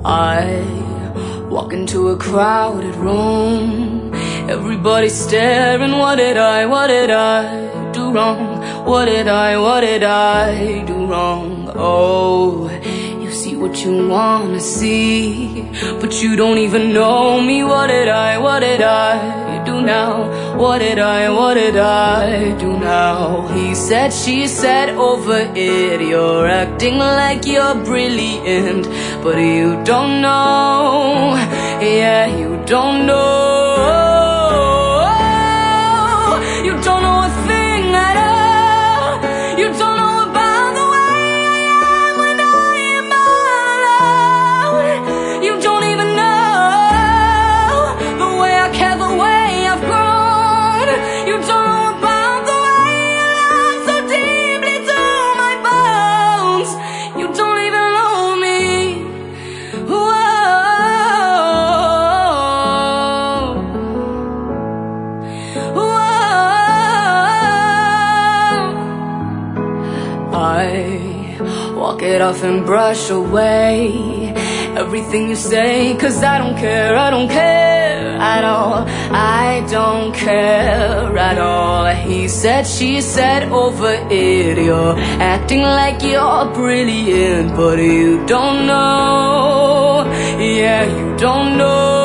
I walk into a crowded room, everybody's staring. What did I do wrong? What did I do wrong? Oh, you see what you wanna see, but you don't even know me. What did I do now? What did I do now? He said, she said, over it. You're acting like you're brilliant, but you don't know. Yeah, you don't know. You don't know a thing at all. You don't know about the way I am when I am all alone. You don't even know the way I care, the way I've grown. You don't know about the way you love so deeply to my bones. You don't even know me. Whoa. I walk it off and brush away everything you say, 'cause I don't care at all. I don't care at all. He said, she said, over it. You're acting like you're brilliant, but you don't know. Yeah, you don't know.